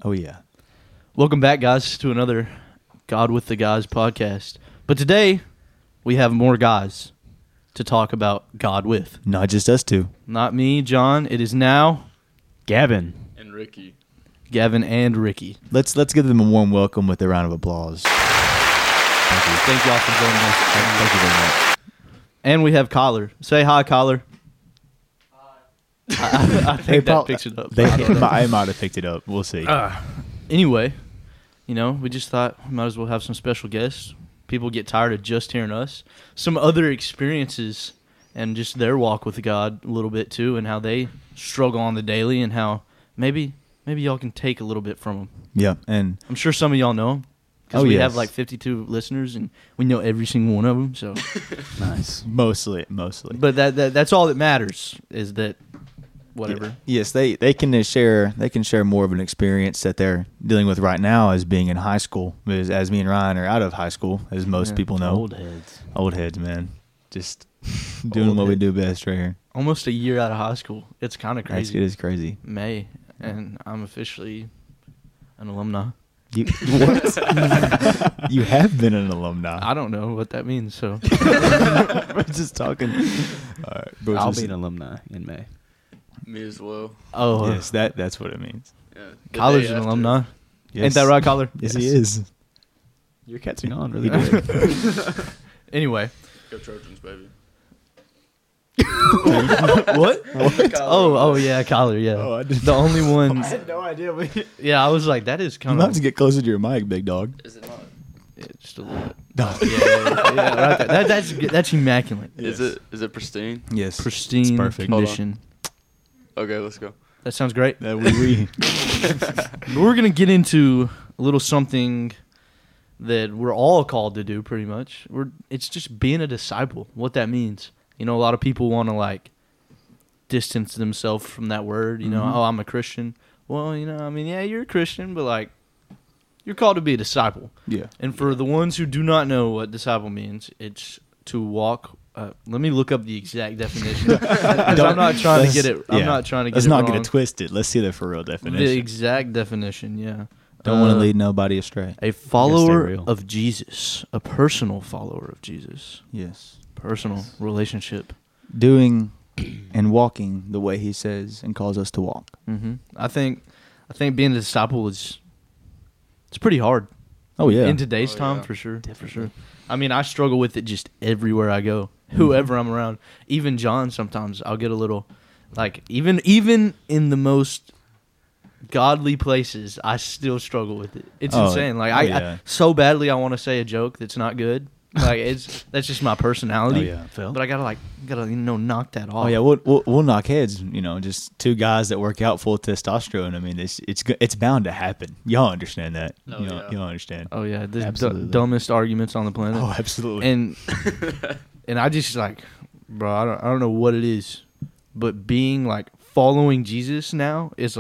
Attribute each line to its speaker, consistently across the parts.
Speaker 1: Oh, yeah.
Speaker 2: Welcome back, guys, to another God with the Guys podcast. But today, we have more guys to talk about God with.
Speaker 1: Not just us two.
Speaker 2: Not me, John. It is now
Speaker 3: Gavin.
Speaker 4: And Ricky.
Speaker 2: Gavin and Ricky.
Speaker 1: Let's give them a warm welcome with a round of applause. Thank you.
Speaker 2: Thank y'all for joining us.
Speaker 1: Thank you very much.
Speaker 2: And we have Collar. Say hi, Collar. I think that picks it up.
Speaker 1: I might have picked it up. We'll see.
Speaker 2: Anyway, we just thought we might as well have some special guests. People get tired of just hearing us. Some other experiences and just their walk with God a little bit too, and how they struggle on the daily, and how maybe y'all can take a little bit from them.
Speaker 1: Yeah, and
Speaker 2: I'm sure some of y'all know them because we
Speaker 1: yes.
Speaker 2: have like 52 listeners, and we know every single one of them. So
Speaker 1: nice. Mostly.
Speaker 2: But that's all that matters is that. Whatever.
Speaker 1: Yeah. Yes, they can share more of an experience that they're dealing with right now as being in high school. As me and Ryan are out of high school, as most people know. Old heads, man. Just doing what we do best right here.
Speaker 2: Almost a year out of high school. It's kind of crazy.
Speaker 1: It is crazy.
Speaker 2: May, and I'm officially an alumni.
Speaker 1: What? You have been an alumni.
Speaker 2: I don't know what that means, so.
Speaker 1: We're just talking. All right, bro,
Speaker 3: I'll be an alumni in May.
Speaker 4: Me as well.
Speaker 2: Oh,
Speaker 1: yes, that's what it means.
Speaker 4: Yeah.
Speaker 2: College an alumni.
Speaker 1: Yes.
Speaker 2: Ain't that right, Collar?
Speaker 1: Yes, he is.
Speaker 3: You're catching on really
Speaker 1: He
Speaker 3: good.
Speaker 2: Anyway.
Speaker 4: Go Trojans, baby.
Speaker 2: What? Oh, yeah, Collar, yeah.
Speaker 1: Oh, I didn't
Speaker 2: The only one.
Speaker 1: I had no idea.
Speaker 2: Yeah, I was like, that is
Speaker 1: You
Speaker 2: kind
Speaker 1: might have
Speaker 2: of.
Speaker 1: to get closer to your mic, big dog.
Speaker 4: Is it not?
Speaker 2: Just a little bit.
Speaker 1: No.
Speaker 2: Yeah, right there. That's immaculate.
Speaker 4: Is it pristine?
Speaker 1: Yes.
Speaker 2: Pristine
Speaker 1: It's perfect.
Speaker 2: condition.
Speaker 4: Okay, let's go.
Speaker 2: That sounds great.
Speaker 1: We.
Speaker 2: We're going to get into a little something that we're all called to do pretty much. It's just being a disciple, what that means. A lot of people want to distance themselves from that word, oh, I'm a Christian. Well, yeah, you're a Christian, but you're called to be a disciple.
Speaker 1: Yeah.
Speaker 2: And for the ones who do not know what disciple means, it's to walk. Let me look up the exact definition. 'Cause I'm not trying to get it. I'm not trying to get
Speaker 1: Let's
Speaker 2: it
Speaker 1: not
Speaker 2: wrong.
Speaker 1: get it twisted. Let's see the for real definition.
Speaker 2: The exact definition, yeah.
Speaker 1: Don't want to lead nobody astray.
Speaker 2: A follower
Speaker 3: real.
Speaker 2: of Jesus, a personal follower of Jesus,
Speaker 1: Yes.
Speaker 2: personal relationship.
Speaker 1: Doing and walking the way he says and calls us to walk.
Speaker 2: Mm-hmm. I think being a disciple it's pretty hard.
Speaker 1: Oh, yeah.
Speaker 2: In today's time,
Speaker 4: yeah.
Speaker 2: for sure. For sure. I mean, I struggle with it just everywhere I go. Whoever I'm around, even John. Sometimes I'll get a little, even in the most godly places, I still struggle with it. It's insane. I so badly I want to say a joke that's not good. That's just my personality.
Speaker 1: Oh, yeah. Phil?
Speaker 2: But I gotta knock that off.
Speaker 1: Oh yeah, we'll knock heads. Just two guys that work out full testosterone. I mean, it's bound to happen. Y'all understand that?
Speaker 4: Oh, yeah.
Speaker 1: Y'all understand?
Speaker 2: Oh yeah, the
Speaker 1: Absolutely.
Speaker 2: dumbest arguments on the planet.
Speaker 1: Oh, absolutely.
Speaker 2: And I just bro, I don't know what it is, but being following Jesus now is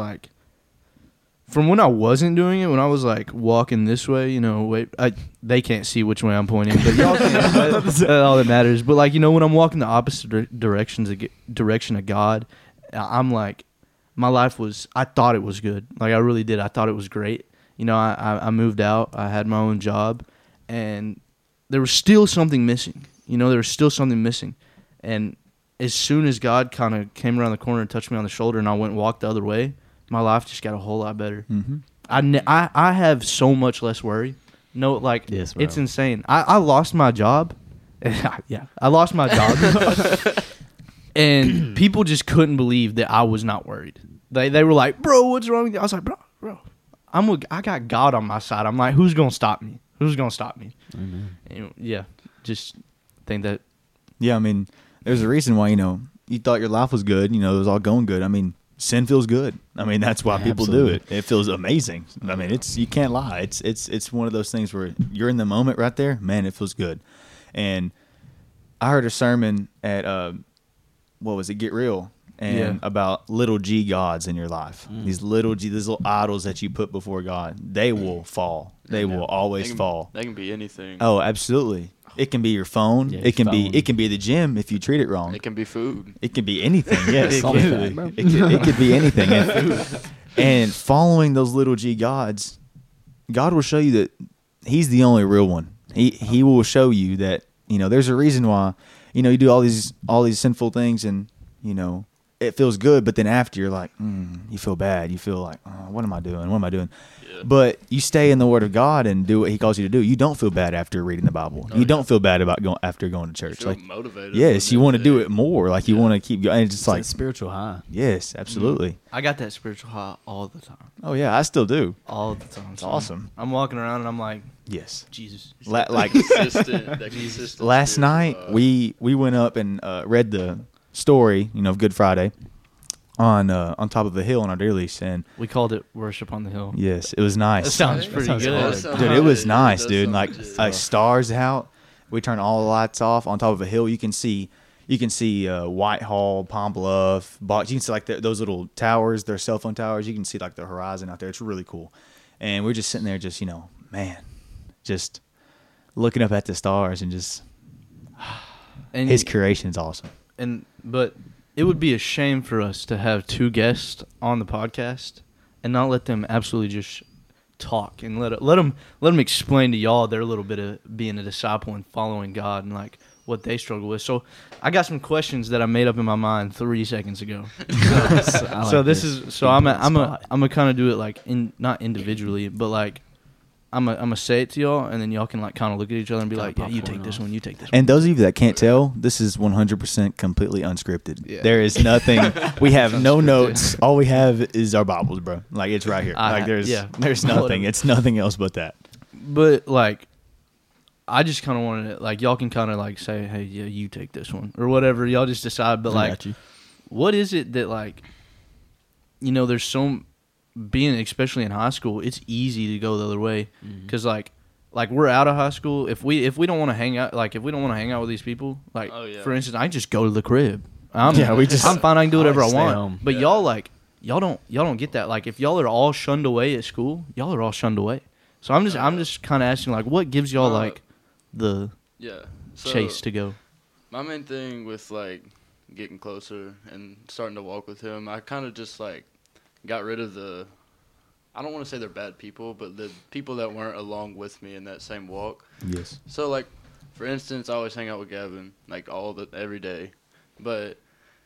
Speaker 2: from when I wasn't doing it, when I was walking this way, they can't see which way I'm pointing, but y'all can. That's all that matters. But when I'm walking the opposite direction of God, I'm my life I thought it was good. I really did. I thought it was great. I moved out. I had my own job, and there was still something missing. There was still something missing, and as soon as God kind of came around the corner and touched me on the shoulder, and I went and walked the other way, my life just got a whole lot better.
Speaker 1: Mm-hmm.
Speaker 2: I have so much less worry. No,
Speaker 3: Yes, bro.
Speaker 2: it's insane. I lost my job. Yeah, I lost my job. And people just couldn't believe that I was not worried. They were like, bro, what's wrong with you? I was like, bro, I got God on my side. I'm like, who's going to stop me? Who's going to stop me? And, yeah, just think that.
Speaker 1: Yeah, I mean, there's a reason why, you thought your life was good, it was all going good. I mean, sin feels good. I mean, that's why people do it. It feels amazing. I mean, you can't lie. It's one of those things where you're in the moment right there, man, it feels good. And I heard a sermon at, Get Real? And about little G gods in your life. These little idols that you put before God, they will fall. They will always fall.
Speaker 4: They can be anything.
Speaker 1: Oh, absolutely. It can be your phone.
Speaker 3: Yeah,
Speaker 1: it can
Speaker 3: phone.
Speaker 1: be the gym if you treat it wrong.
Speaker 4: It can be food.
Speaker 1: It can be anything. Yes,
Speaker 3: It can.
Speaker 1: it could be anything. And following those little G gods, God will show you that He's the only real one. He will show you that, you know, there's a reason why, you know, you do all these sinful things and, you know, it feels good, but then after you're like, you feel bad. You feel like, oh, what am I doing? What am I doing?
Speaker 4: Yeah.
Speaker 1: But you stay in the Word of God and do what He calls you to do. You don't feel bad after reading the Bible. You don't feel bad about after going to church.
Speaker 4: Feel
Speaker 1: Like,
Speaker 4: motivated.
Speaker 1: yes, you want to do it more. Like, you want to keep going. And it's just
Speaker 3: It's
Speaker 1: like,
Speaker 3: like spiritual high.
Speaker 1: yes, absolutely.
Speaker 2: I got that spiritual high all the time.
Speaker 1: Oh yeah, I still do.
Speaker 2: All the time.
Speaker 1: It's awesome.
Speaker 2: I'm walking around and I'm like,
Speaker 1: Yes.
Speaker 2: Jesus.
Speaker 1: Like
Speaker 4: Consistent. That consistent
Speaker 1: last
Speaker 4: spiritual
Speaker 1: night,
Speaker 4: high.
Speaker 1: we went up and read the story, you know, of Good Friday on top of a hill on our deer lease, and
Speaker 2: We called it Worship on the Hill.
Speaker 1: yes, it was nice.
Speaker 2: That sounds
Speaker 3: That
Speaker 2: pretty
Speaker 3: sounds
Speaker 2: good.
Speaker 3: hard.
Speaker 4: That sounds
Speaker 1: Dude, it was
Speaker 4: good.
Speaker 1: nice,
Speaker 4: That
Speaker 1: dude.
Speaker 4: sounds
Speaker 1: Like
Speaker 4: legit.
Speaker 1: stars out. We turned all the lights off on top of a hill. You can see Whitehall, Palm Bluff, you can see like those little towers. They're cell phone towers. You can see like the horizon out there. It's really cool. And we're just sitting there, just, you know, man, just looking up at the stars and just
Speaker 2: And
Speaker 1: His creation is awesome.
Speaker 2: but it would be a shame for us to have two guests on the podcast and not let them absolutely just talk and let them explain to y'all their little bit of being a disciple and following God and like what they struggle with. So I got some questions that I made up in my mind 3 seconds ago. So this is so I'm gonna kind of do it like not individually, but like I'm gonna say it to y'all, and then y'all can like kind of look at each other and be
Speaker 3: Kinda
Speaker 2: like, yeah, you
Speaker 3: popcorn
Speaker 2: take this
Speaker 3: off.
Speaker 2: one, you take this one.
Speaker 1: And those of you that can't tell, this is 100% completely unscripted.
Speaker 2: Yeah.
Speaker 1: There is nothing. We have no notes. All we have is our Bibles, bro. Like, it's right here. Like, there's nothing.
Speaker 2: Whatever.
Speaker 1: It's nothing else but that.
Speaker 2: But like, I just kind of wanted it. Like, y'all can kind of like say, hey, yeah, you take this one or whatever. Y'all just decide. But
Speaker 3: I
Speaker 2: like,
Speaker 3: got you.
Speaker 2: what is it that like, you know, there's so being especially in high school, it's easy to go the other way because like we're out of high school. If we don't want to hang out, like if we don't want to hang out with these people, like
Speaker 4: Oh, yeah.
Speaker 2: for instance, I just go to the crib. I'm fine. I can do
Speaker 3: I
Speaker 2: whatever
Speaker 3: like
Speaker 2: I
Speaker 3: stay
Speaker 2: want.
Speaker 3: home.
Speaker 2: But
Speaker 4: Yeah.
Speaker 2: y'all don't get that. Like if y'all are all shunned away at school, y'all are all shunned away. So I'm just kind of asking like, what gives y'all like the
Speaker 4: Yeah. So,
Speaker 2: chase to go?
Speaker 4: My main thing with like getting closer and starting to walk with him, I kind of just like got rid of I don't want to say they're bad people, but the people that weren't along with me in that same walk.
Speaker 1: Yes.
Speaker 4: So like, for instance, I always hang out with Gavin like every day, but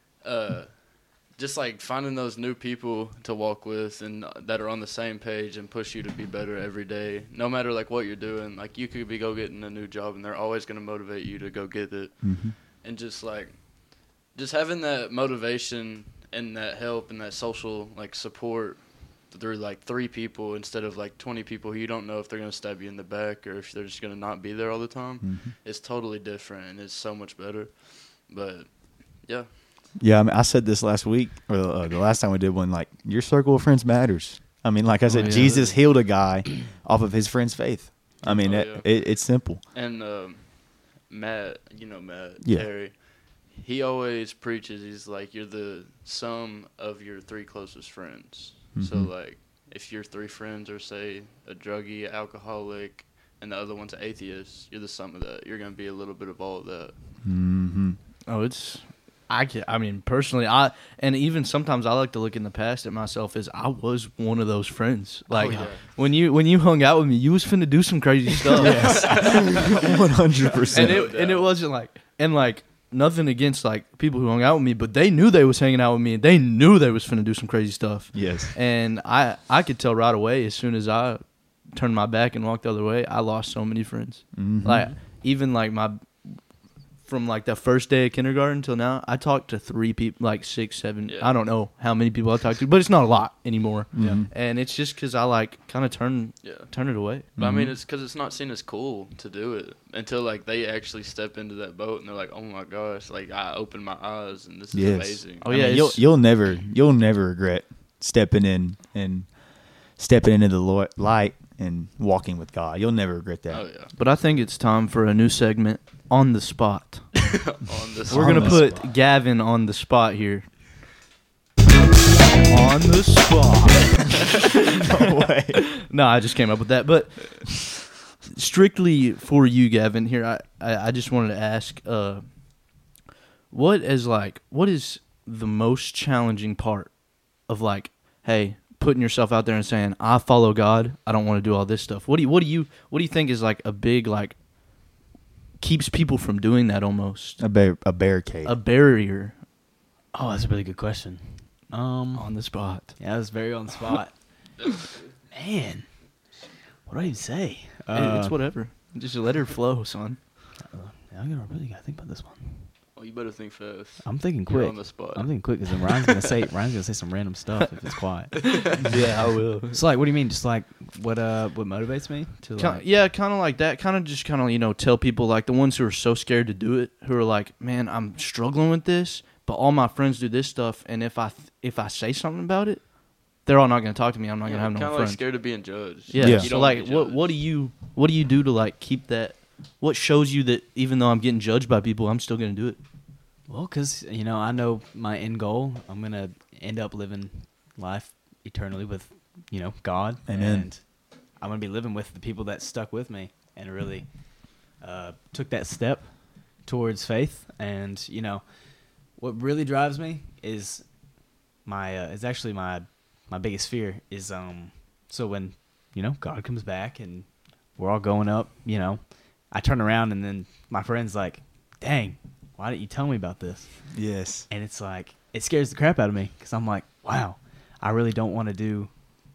Speaker 4: just like finding those new people to walk with and that are on the same page and push you to be better every day, no matter like what you're doing. Like you could be getting a new job and they're always going to motivate you to go get it.
Speaker 1: Mm-hmm.
Speaker 4: And just having that motivation and that help and that social like support through like 3 people instead of like 20 people who you don't know if they're going to stab you in the back or if they're just going to not be there all the time.
Speaker 1: Mm-hmm.
Speaker 4: It's totally different and it's so much better. But yeah.
Speaker 1: Yeah, I mean, I said this last week, or the last time we did one, like, your circle of friends matters. I mean, like I said,
Speaker 2: yeah.
Speaker 1: Jesus healed a guy off of his friend's faith. I mean,
Speaker 4: Oh, yeah.
Speaker 1: it's simple.
Speaker 4: And Matt, Matt,
Speaker 1: Yeah.
Speaker 4: Terry, he always preaches, he's like, you're the sum of your 3 closest friends. So,
Speaker 1: Mhm.
Speaker 4: like, if your 3 friends are, say, a druggie, alcoholic, and the other one's an atheist, you're the sum of that. You're going to be a little bit of all of that.
Speaker 1: Mm-hmm.
Speaker 2: Oh, I mean, personally, and even sometimes I like to look in the past at myself as I was one of those friends. Like
Speaker 4: yeah.
Speaker 2: when you hung out with me, you was finna do some crazy stuff.
Speaker 1: 100%.
Speaker 2: And it wasn't like nothing against like people who hung out with me, but they knew they was hanging out with me and they knew they was finna do some crazy stuff.
Speaker 1: Yes.
Speaker 2: And I could tell right away as soon as I turned my back and walked the other way, I lost so many friends.
Speaker 1: Mhm.
Speaker 2: Like even like from like the first day of kindergarten till now, I talked to 3 people, like 6, 7.
Speaker 4: Yeah.
Speaker 2: I don't know how many people I talked to, but it's not a lot anymore.
Speaker 1: Yeah.
Speaker 2: And it's just because I like kind of turn it away.
Speaker 4: But I mean,
Speaker 1: Mhm.
Speaker 4: it's because it's not seen as cool to do it until like they actually step into that boat and they're like, "Oh my gosh!" Like I opened my eyes and this is
Speaker 1: Yes.
Speaker 4: amazing.
Speaker 2: Oh
Speaker 1: I
Speaker 2: yeah,
Speaker 1: mean,
Speaker 2: it's-
Speaker 1: you'll never regret stepping in and stepping into the light and walking with God. You'll never regret that.
Speaker 4: Oh yeah.
Speaker 2: But I think it's time for a new segment, On the Spot.
Speaker 4: On this,
Speaker 2: We're
Speaker 1: On
Speaker 2: gonna
Speaker 1: the
Speaker 2: put
Speaker 1: spot.
Speaker 2: Gavin on the spot here. On the spot.
Speaker 1: No way.
Speaker 2: No, I just came up with that. But strictly for you, Gavin, here I just wanted to ask, what is the most challenging part of like, hey, putting yourself out there and saying, I follow God, I don't want to do all this stuff. What do you think is like a big, like, keeps people from doing that almost?
Speaker 1: A barricade.
Speaker 2: A barrier.
Speaker 3: Oh, that's a really good question.
Speaker 2: On the spot.
Speaker 3: Yeah, that was very on the spot. Man, what do I even say?
Speaker 2: It's whatever. Just let her flow, son.
Speaker 3: I'm gonna really gotta think about this one.
Speaker 4: Well, you better think fast.
Speaker 3: I'm thinking
Speaker 4: You're
Speaker 3: quick.
Speaker 4: on the spot.
Speaker 3: I'm thinking quick because then Ryan's gonna say some random stuff if it's quiet.
Speaker 2: Yeah, I will.
Speaker 3: So like, what do you mean? Just like what motivates me to like?
Speaker 2: Yeah, kind of like that. Kind of tell people, like, the ones who are so scared to do it, who are like, man, I'm struggling with this, but all my friends do this stuff, and if I say something about it, they're all not going to talk to me. I'm not going to have no
Speaker 4: kind of
Speaker 2: friends.
Speaker 4: like scared of being judged.
Speaker 2: Yeah.
Speaker 1: Yeah.
Speaker 2: So like, what do you do to like keep that? What shows you that even though I'm getting judged by people, I'm still going to do it?
Speaker 3: Well, because I know my end goal. I'm gonna end up living life eternally with God.
Speaker 1: Amen.
Speaker 3: And I'm gonna be living with the people that stuck with me and really took that step towards faith. And what really drives me is is actually my biggest fear is so when God comes back and we're all going up, I turn around and then my friend's like, dang, why didn't you tell me about this?
Speaker 1: Yes.
Speaker 3: And it's like, it scares the crap out of me because I'm like, wow, I really don't want to do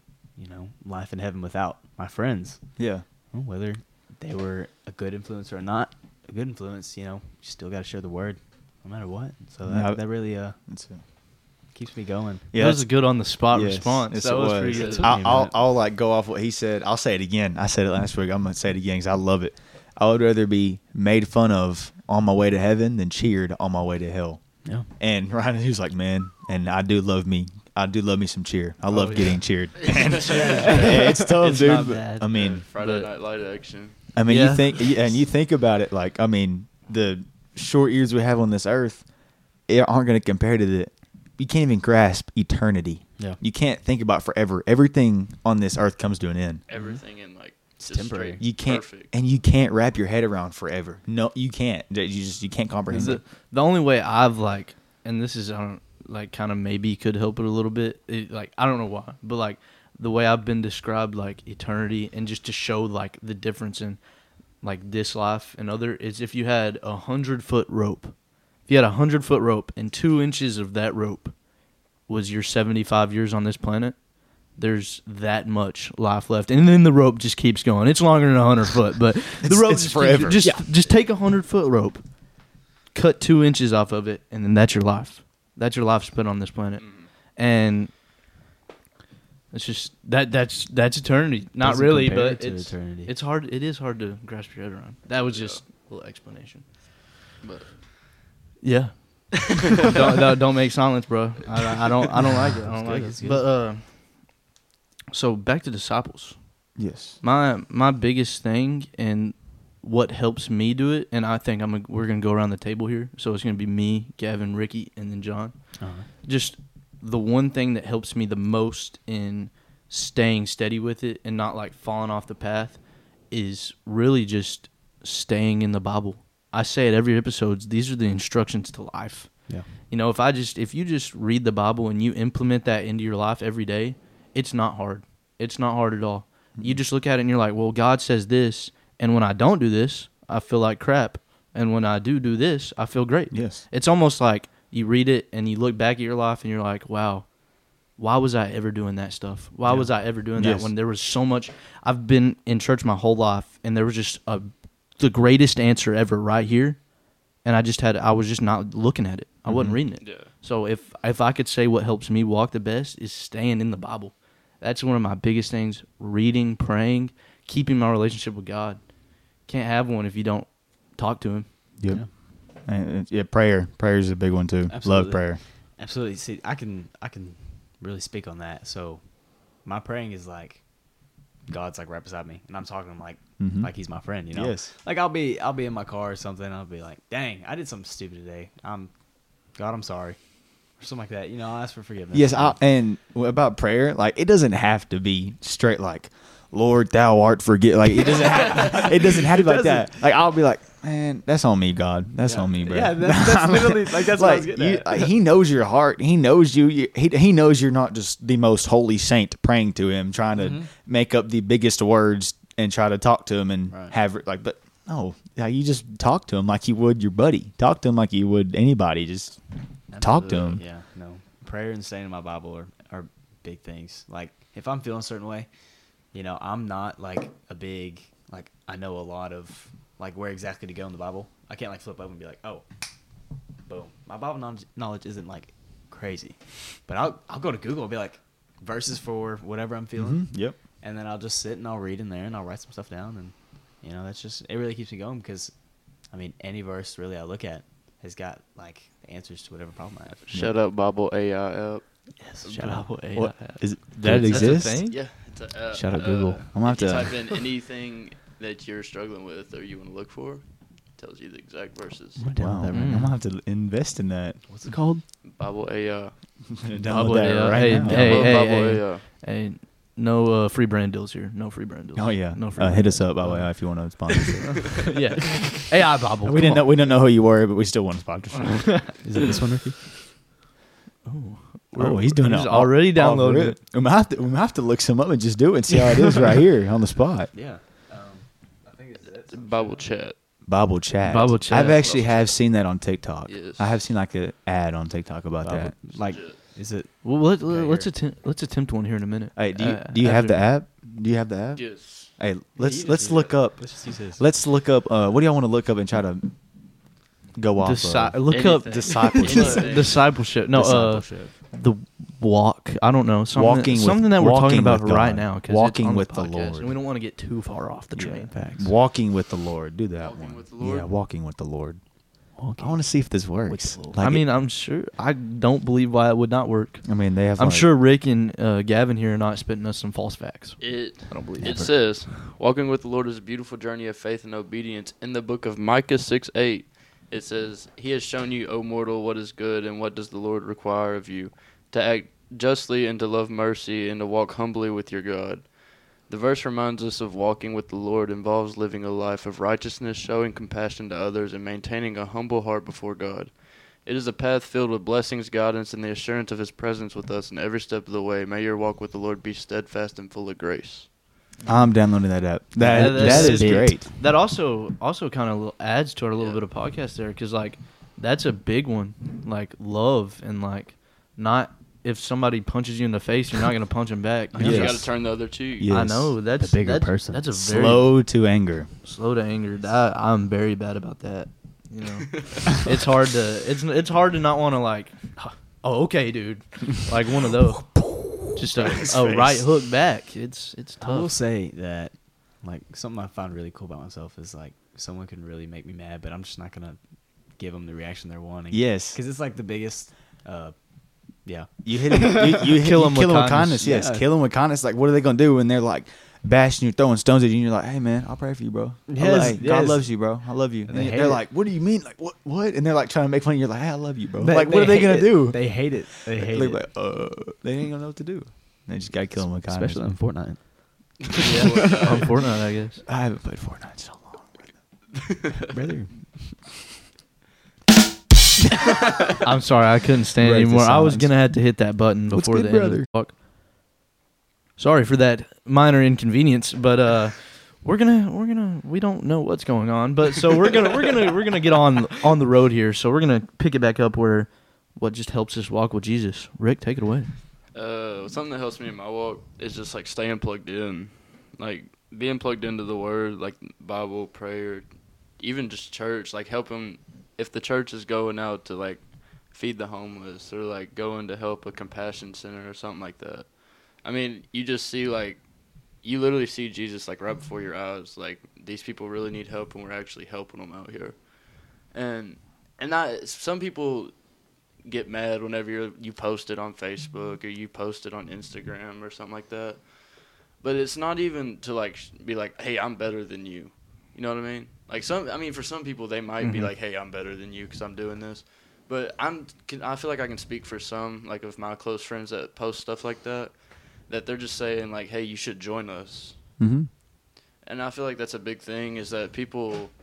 Speaker 3: life in heaven without my friends.
Speaker 1: Yeah.
Speaker 3: Well, whether they were a good influence or not a good influence, you still got to share the word no matter what. So that really
Speaker 1: That's it.
Speaker 3: keeps me going.
Speaker 1: Yeah,
Speaker 2: that was a good on the spot
Speaker 1: yes,
Speaker 2: response.
Speaker 1: yes,
Speaker 2: That
Speaker 1: it
Speaker 2: was
Speaker 1: was.
Speaker 2: pretty good.
Speaker 3: Took me a minute.
Speaker 1: I'll like go off what he said. I'll say it again. I said it last week. I'm gonna say it again because I love it. I would rather be made fun of on my way to heaven than cheered on my way to hell.
Speaker 3: Yeah.
Speaker 1: And Ryan, he was like, man, and I do love me some cheer. I love getting cheered. And it's tough,
Speaker 2: It's
Speaker 1: dude.
Speaker 2: not
Speaker 1: but,
Speaker 2: bad.
Speaker 1: I mean,
Speaker 4: Friday Night Light action.
Speaker 2: Yeah.
Speaker 1: you think about it, like, I mean, the short years we have on this earth aren't going to compare to you can't even grasp eternity.
Speaker 3: Yeah.
Speaker 1: You can't think about forever. Everything on this earth comes to an end.
Speaker 4: Everything in like just
Speaker 3: temporary.
Speaker 4: straight
Speaker 1: You can't,
Speaker 4: perfect.
Speaker 1: and you can't wrap your head around forever. No, you can't. You can't comprehend it.
Speaker 2: The only way I've like, and this is like kind of maybe could help it a little bit. Like, I don't know why, but like the way I've been described, like eternity, and just to show like the difference in like this life and other is if you had 100-foot rope. If you had 100-foot rope and 2 inches of that rope was your 75 years on this planet, there's that much life left, and then the rope just keeps going. It's longer than 100 foot, but the rope
Speaker 1: it's
Speaker 2: just
Speaker 1: forever.
Speaker 2: Just take 100-foot rope, cut 2 inches off of it, and then that's your life. That's your life spent on this planet, and it's just that's eternity. Not
Speaker 3: Doesn't
Speaker 2: really,
Speaker 3: compare
Speaker 2: but
Speaker 3: to
Speaker 2: it's
Speaker 3: eternity.
Speaker 2: it's hard. It is hard to grasp your head around. That was just a little explanation.
Speaker 4: But
Speaker 2: Yeah. don't make silence, bro. I don't like it. I don't like
Speaker 3: It's
Speaker 2: it.
Speaker 3: good.
Speaker 2: But so back to disciples.
Speaker 1: Yes.
Speaker 2: My biggest thing and what helps me do it, and I think we're gonna go around the table here. So it's gonna be me, Gavin, Ricky, and then John.
Speaker 3: Uh-huh.
Speaker 2: Just the one thing that helps me the most in staying steady with it and not like falling off the path is really just staying in the Bible. I say it every episode. These are the instructions to life.
Speaker 3: Yeah.
Speaker 2: If you just read the Bible and you implement that into your life every day, it's not hard. It's not hard at all. You just look at it and you're like, well, God says this, and when I don't do this, I feel like crap. And when I do this, I feel great.
Speaker 1: Yes.
Speaker 2: It's almost like you read it and you look back at your life and you're like, wow, why was I ever doing that stuff? Why was I ever doing that
Speaker 1: Yes.
Speaker 2: when there was so much? I've been in church my whole life, and there was just the greatest answer ever right here, and I was just not looking at it. I wasn't reading it.
Speaker 4: yeah,
Speaker 2: So if I could say what helps me walk the best is staying in the Bible. That's one of my biggest things. Reading, praying, keeping my relationship with God. Can't have one if you don't talk to Him.
Speaker 1: Yep.
Speaker 3: Yeah.
Speaker 1: And prayer. Prayer is a big one too.
Speaker 3: Absolutely.
Speaker 1: Love prayer.
Speaker 3: Absolutely. See, I can really speak on that. So, my praying is like God's like right beside me, and I'm talking to him
Speaker 1: Mhm.
Speaker 3: like he's my friend.
Speaker 1: Yes.
Speaker 3: Like I'll be in my car or something. And I'll be like, dang, I did something stupid today. God, I'm sorry, or something like that. I'll ask for forgiveness.
Speaker 1: Yes, and about prayer, like it doesn't have to be straight like, Lord, Thou art forgive. Like it doesn't have to be like that. Like I'll be like, Man, that's on me, God. That's on me, bro.
Speaker 3: Yeah, that's literally like that's what I was getting at.
Speaker 1: He knows your heart. He knows you. He knows you're not just the most holy saint praying to him, trying to make up the biggest words and try to talk to him and have like. But no, you just talk to him like you would your buddy. Talk to him like you would anybody. Just talk to him.
Speaker 3: Yeah, no. Prayer and staying in my Bible are big things. Like if I'm feeling a certain way, I'm not like a big like I know a lot of like where exactly to go in the Bible. I can't like flip up and be like, oh, boom. My Bible knowledge isn't like crazy, but I'll go to Google and be like verses for whatever I'm feeling.
Speaker 1: Yep.
Speaker 3: And then I'll just sit and I'll read in there and I'll write some stuff down, and that's just it. Really keeps me going because, I mean, any verse really I look at has got like the answers to whatever problem I have.
Speaker 4: Shout out Bible AI app.
Speaker 3: Yes, shout out.
Speaker 1: What is it, that exists?
Speaker 4: Yeah, it's a
Speaker 3: Shout out Google.
Speaker 1: I'm gonna have
Speaker 4: if you
Speaker 1: to
Speaker 4: type in anything that you're struggling with or you want to look for, it tells you the exact verses.
Speaker 1: Wow, I'm gonna have to invest in that.
Speaker 3: What's it called?
Speaker 4: Bible AI.
Speaker 1: Download that right
Speaker 2: Hey,
Speaker 1: now.
Speaker 4: Download Bible AI.
Speaker 2: Hey, no free brand deals here. No free brand deals.
Speaker 1: Oh yeah,
Speaker 2: No free
Speaker 1: hit us up by the way if you want to sponsor.
Speaker 2: yeah. AI Bible.
Speaker 1: we didn't know who you were, but we still want a sponsorship.
Speaker 3: Is it this one, Ricky?
Speaker 1: Oh, he's doing
Speaker 2: He's
Speaker 1: it
Speaker 2: already downloaded
Speaker 1: it. We might have to look some up and just do it and see how it is right here on the spot.
Speaker 3: Yeah. I think it's
Speaker 4: Bible chat.
Speaker 1: Bible chat.
Speaker 2: Bible chat.
Speaker 1: I've actually have seen that on TikTok.
Speaker 4: Yes.
Speaker 1: I have seen like an ad on TikTok about that.
Speaker 3: Like, is it?
Speaker 2: Well, let's attempt one here in a minute.
Speaker 1: Hey, do you have the
Speaker 2: after-
Speaker 1: app? Do you have the app?
Speaker 4: Yes.
Speaker 1: Hey,
Speaker 3: you
Speaker 1: let's
Speaker 3: just
Speaker 1: look up.
Speaker 3: Let's just use his.
Speaker 1: Let's look up. What do y'all want to look up and try to go off of?
Speaker 2: Look up
Speaker 4: Anything.
Speaker 1: Discipleship.
Speaker 4: Anything.
Speaker 2: discipleship. No,
Speaker 3: Discipleship.
Speaker 2: the walk. I don't know.
Speaker 1: Walking
Speaker 2: Something
Speaker 1: with-
Speaker 2: that we're talking
Speaker 1: walking
Speaker 2: about
Speaker 1: with
Speaker 2: right
Speaker 1: God.
Speaker 2: now. 'Cause
Speaker 1: Walking
Speaker 2: it's on
Speaker 1: with the
Speaker 2: podcast,
Speaker 1: Lord.
Speaker 2: and we don't want to get too far off the train.
Speaker 3: Facts.
Speaker 1: Walking with the Lord. Do that
Speaker 4: Walking
Speaker 1: one.
Speaker 4: with the Lord?
Speaker 1: Yeah, walking with the Lord.
Speaker 3: Walking.
Speaker 1: I want to see if this works.
Speaker 3: the Lord.
Speaker 1: Like
Speaker 2: I mean, I'm sure. I don't believe why it would not work.
Speaker 1: they have.
Speaker 2: I'm
Speaker 1: like-
Speaker 2: sure Rick and Gavin here are not spitting us some false facts.
Speaker 4: It
Speaker 2: I don't believe
Speaker 4: It
Speaker 2: it.
Speaker 4: says, walking with the Lord is a beautiful journey of faith and obedience. In the book of Micah 6:8, it says, He has shown you, O mortal, what is good, and what does the Lord require of you? To act justly and to love mercy and to walk humbly with your God. The verse reminds us of walking with the Lord involves living a life of righteousness, showing compassion to others, and maintaining a humble heart before God. It is a path filled with blessings, guidance, and the assurance of His presence with us in every step of the way. May your walk with the Lord be steadfast and full of grace.
Speaker 1: I'm downloading that app.
Speaker 2: Yeah,
Speaker 1: That
Speaker 2: that's
Speaker 1: is
Speaker 2: big.
Speaker 1: great.
Speaker 2: That also kind of adds to our little
Speaker 4: Yeah.
Speaker 2: bit of podcast there, because like that's a big one. Like love and like not if somebody punches you in the face, you're not gonna punch him back. You
Speaker 4: You
Speaker 1: Yes.
Speaker 4: got to turn the other cheek.
Speaker 1: Yeah.
Speaker 2: I
Speaker 1: Yes.
Speaker 2: know that's
Speaker 3: The bigger
Speaker 2: that's,
Speaker 3: person.
Speaker 2: That's a very
Speaker 1: Slow to anger.
Speaker 2: slow to anger. I'm very bad about that. You know, it's hard to not want to like, oh okay, dude, like one of those. Just a right hook back. It's
Speaker 3: I will
Speaker 2: tough.
Speaker 3: say that, like, something I find really cool about myself is like someone can really make me mad, but I'm just not gonna give them the reaction they're wanting.
Speaker 1: Yes.
Speaker 3: because it's like the biggest. Yeah.
Speaker 1: You hit him. You
Speaker 2: Kill 'em with
Speaker 1: with
Speaker 2: kindness.
Speaker 1: Yes,
Speaker 3: Yeah.
Speaker 1: kill him with kindness. Like, what are they gonna do when they're like bashing you, throwing stones at you? And you're like, hey man, I'll pray for you, bro.
Speaker 3: Yes,
Speaker 1: Hey, God
Speaker 3: yes.
Speaker 1: loves you, bro. I love you.
Speaker 3: They
Speaker 1: And
Speaker 3: hate
Speaker 1: they're
Speaker 3: it.
Speaker 1: like, what do you mean? Like, what? And they're like trying to make fun of you. You're like, hey, I love you, bro.
Speaker 3: They-
Speaker 1: like, what are they
Speaker 3: hate
Speaker 1: gonna
Speaker 3: it.
Speaker 1: do?
Speaker 3: They hate it. They hate
Speaker 1: They're
Speaker 3: it.
Speaker 1: like, they ain't gonna know what to do. They just gotta kill them with kindness.
Speaker 3: Especially on Fortnite.
Speaker 2: Yeah, on Fortnite, I guess.
Speaker 1: I haven't played Fortnite in so long, brother.
Speaker 2: I'm sorry, I couldn't stand
Speaker 1: Right,
Speaker 2: anymore.
Speaker 1: the
Speaker 2: I was
Speaker 1: silence.
Speaker 2: gonna have to hit that button
Speaker 1: What's
Speaker 2: before
Speaker 1: good,
Speaker 2: the end of
Speaker 1: brother?
Speaker 2: the talk. Sorry for that minor inconvenience, but we don't know what's going on, but so we're gonna get on the road here. So we're gonna pick it back up where what just helps us walk with Jesus. Rick, take it away.
Speaker 4: Something that helps me in my walk is just like staying plugged in, like being plugged into the Word, like Bible, prayer, even just church. Like helping if the church is going out to like feed the homeless or like going to help a compassion center or something like that. I mean, you just see like you literally see Jesus like right before your eyes. Like these people really need help, and we're actually helping them out here. And some people get mad whenever you post it on Facebook or you post it on Instagram or something like that. But it's not even to like be like, hey, I'm better than you. You know what I mean? Like for some people they might be like, hey, I'm better than you because I'm doing this. But I feel like I can speak for some like of my close friends that post stuff like that they're just saying like, hey, you should join us.
Speaker 1: Mm-hmm.
Speaker 4: And I feel like that's a big thing is that people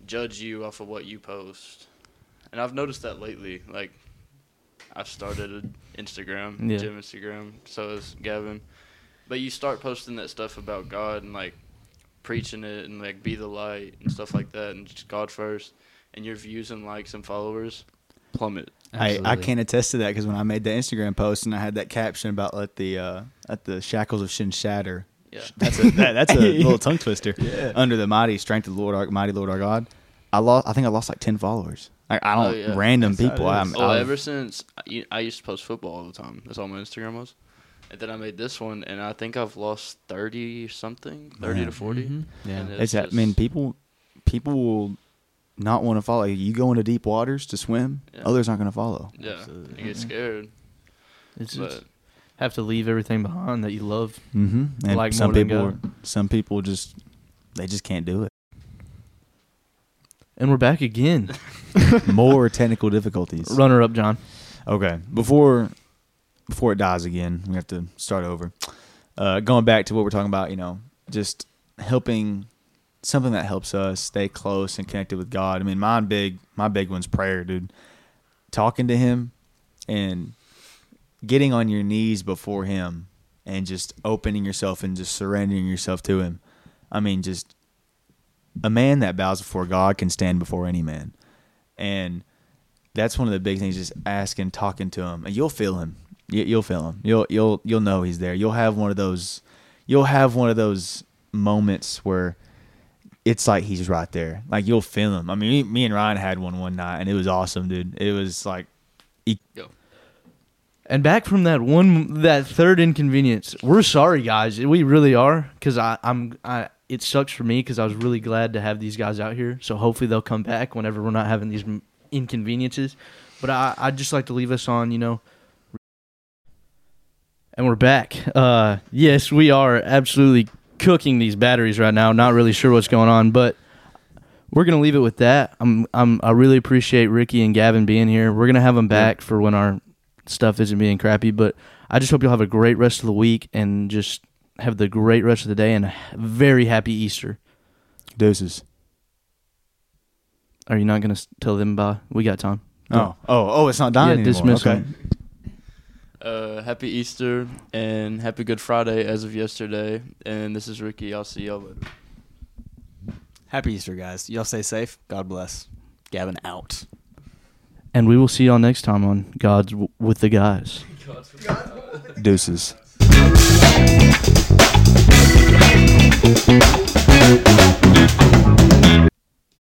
Speaker 4: judge you off of what you post. And I've noticed that lately. Like, I've started an Instagram,
Speaker 2: Yeah.
Speaker 4: gym Instagram, so has Gavin. But you start posting that stuff about God and, like, preaching it and, like, be the light and stuff like that and just God first. And your views and likes and followers plummet.
Speaker 1: I
Speaker 3: Absolutely.
Speaker 1: can attest to that because when I made the Instagram post and I had that caption about let the shackles of sin shatter.
Speaker 4: Yeah.
Speaker 1: That's a little tongue twister. Yeah. Under the mighty strength of the mighty Lord our God, I think I lost like 10 followers. I don't
Speaker 4: Oh, yeah.
Speaker 1: random
Speaker 3: That's
Speaker 1: people.
Speaker 3: how it is.
Speaker 4: Ever since I used to post football all the time. That's all my Instagram was. And then I made this one, and I think I've lost 30 something, 30
Speaker 1: Man.
Speaker 4: to 40.
Speaker 3: Mhm. Yeah.
Speaker 4: And
Speaker 1: It's I mean people will not want to follow you. You go into deep waters to swim,
Speaker 4: Yeah.
Speaker 1: others aren't going to follow.
Speaker 4: Yeah,
Speaker 3: Absolutely.
Speaker 4: you get scared.
Speaker 2: It's
Speaker 4: But
Speaker 2: just have to leave everything behind that you love.
Speaker 1: Mm-hmm. And
Speaker 2: Like
Speaker 1: some
Speaker 2: more than
Speaker 1: people,
Speaker 2: God.
Speaker 1: some people just can't do it.
Speaker 2: And we're back again.
Speaker 1: More technical difficulties.
Speaker 2: Runner up, John.
Speaker 1: Okay, before it dies again, we have to start over. Going back to what we're talking about, just helping, something that helps us stay close and connected with God. I mean, my big one's prayer, dude. Talking to Him and getting on your knees before Him and just opening yourself and just surrendering yourself to Him. I mean, just a man that bows before God can stand before any man. And that's one of the big things, just asking, talking to Him. And you'll feel Him. You'll feel Him. You'll know He's there. You'll have one of those moments where it's like He's right there. Like you'll feel Him. I mean, me and Ryan had one night, and it was awesome, dude. It was like,
Speaker 2: And back from that third inconvenience, we're sorry, guys. We really are, because it sucks for me because I was really glad to have these guys out here. So hopefully they'll come back whenever we're not having these inconveniences. But I'd just like to leave us on, and we're back. Yes, we are absolutely cooking these batteries right now. Not really sure what's going on, but we're gonna leave it with that. I really appreciate Ricky and Gavin being here. We're gonna have them back for when our stuff isn't being crappy. But I just hope you'll have a great rest of the week and just have the great rest of the day and a very happy Easter.
Speaker 1: deuces.
Speaker 2: Are you not gonna tell them bye? We got time.
Speaker 1: Oh, it's not dying anymore.
Speaker 2: dismiss
Speaker 1: Okay.
Speaker 2: them.
Speaker 4: Happy Easter and happy Good Friday as of yesterday. And this is Ricky. I'll see y'all later.
Speaker 3: Happy Easter, guys. Y'all stay safe. God bless. Gavin out.
Speaker 2: And we will see y'all next time on God's with the Guys.
Speaker 1: Deuces.